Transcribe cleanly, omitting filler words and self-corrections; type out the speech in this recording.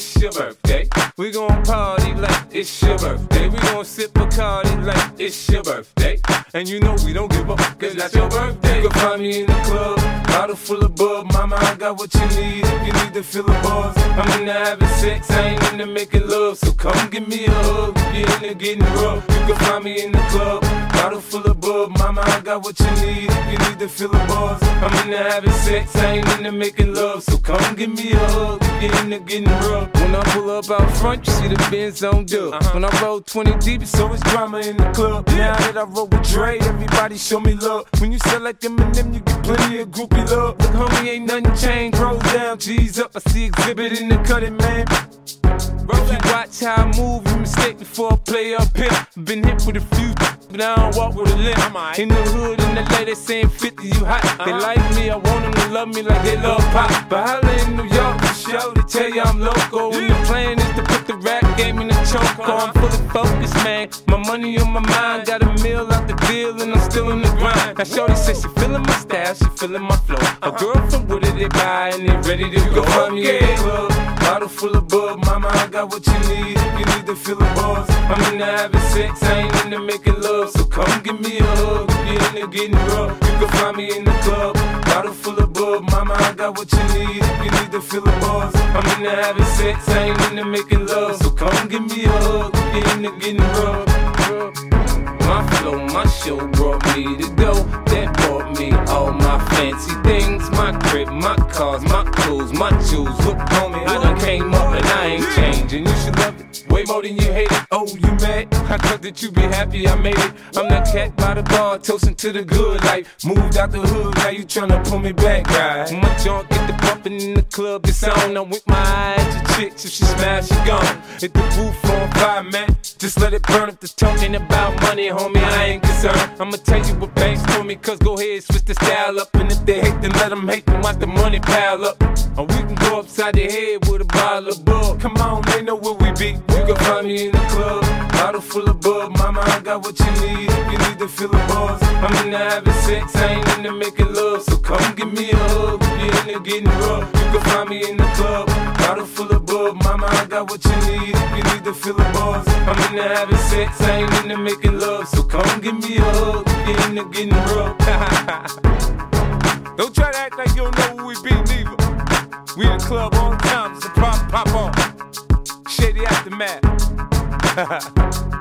it's your birthday. We gon' party like it's your birthday. We gon' sip Bacardi like it's your birthday. And you know we don't give up, cause that's your birthday. You can find me in the club, bottle full of bub. Mama, I got what you need if you need to feel the buzz. I'm into having sex, I ain't into making love. So come give me a hug if you're into getting rough. You can find me in the club, bottle full of bub. Mama, I got what you need if you need to feel the buzz. I'm into having sex, I ain't into making love. So come give me a hug if you're into getting rough. When I pull up out front, you see the Benz on dub. When I roll 20 deep, it's always drama in the club. Now that I roll with Dre, everybody show me love. When you sell like Eminem, you get plenty of groupie love. Look, homie, ain't nothing changed. Roll down, G's up. I see exhibit in the cutting, man. If you watch how I move, you mistake before I play up here. Been hit with a few, but I don't walk with a limp. In the hood, in the LA, they saying 50, you hot. They like me, I want them to love me like they love pop. But holla in New York, for sure, they tell you I'm loco. And the plan is to put the rap game in the choke. I'm fully focused, man. My money on my mind, got a meal out the deal, and I'm still in the grind. Now shorty says she feeling my style, she feeling my flow. A girl from Wooded, they buy, and they ready to go. Find me in the club, bottle full of bub. Mama, I got what you need if you need to feel the buzz. I'm into having sex, I ain't into making love. So come give me a hug if you're into getting rough. You can find me in the club, bottle full of bub. Mama, I got what you need if you need to feel the buzz. I'm into having sex, I ain't into making love. So come give me a hug if you're into getting rough. My flow, my show brought me to go. That brought me all my fancy things. My crib, my cars, my clothes, my jewels. Look, homie, I done came up and I ain't changing. You should love it way more than you hate it. Oh, you mad? I thought that you be happy I made it. I'm that cat by the bar, toasting to the good life. Moved out the hood, now you tryna pull me back, right? When my junk get the bumping in the club, it's on. I'm with my eyes to chicks, if she smash, she gone. Hit the roof on fire, man. Just let it burn if the talking about money, homie, I ain't concerned. I'ma tell you what banks told me, cause go ahead, switch the style up. And if they hate, then let them hate, then watch the money pile up. Or we can go upside the head with a bottle of bug. Come on, they know where we be. You can find me in the club, bottle full of bub. Mama, I got what you need if you need to feel the buzz. I'm into having sex, I ain't into making love. So come give me a hug if you're into getting rough. You can find me in the club, bottle full of bub. Mama, I got what you need if you need to feel the buzz. I'm into having sex, I ain't into making love. So come give me a hug if you're into getting rough. Don't try to act like you don't know who we be, neither. We in the club all the time, so pop on. Shady Aftermath.